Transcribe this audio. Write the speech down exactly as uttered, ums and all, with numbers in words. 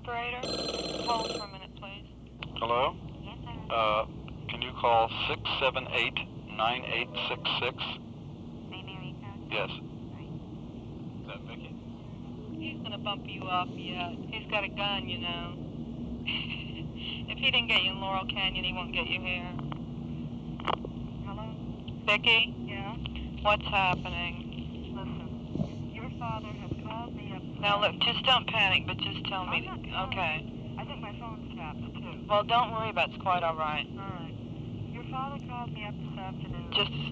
Operator, hold for a minute, please. Hello? Yes, sir. Uh, can you call six seven eight, nine eight six six? Yes. Is that Vicky? He's gonna bump you off yet. He's got a gun, you know. If he didn't get you in Laurel Canyon, he won't get you here. Hello? Vicky? Yeah? What's happening? Listen, your father has called me up. Now look, just don't panic, but just tell me. I'm not Okay. I think my phone's tapped, too. Well, don't worry about it. It's quite all right. All right. Your father called me up this afternoon. Just a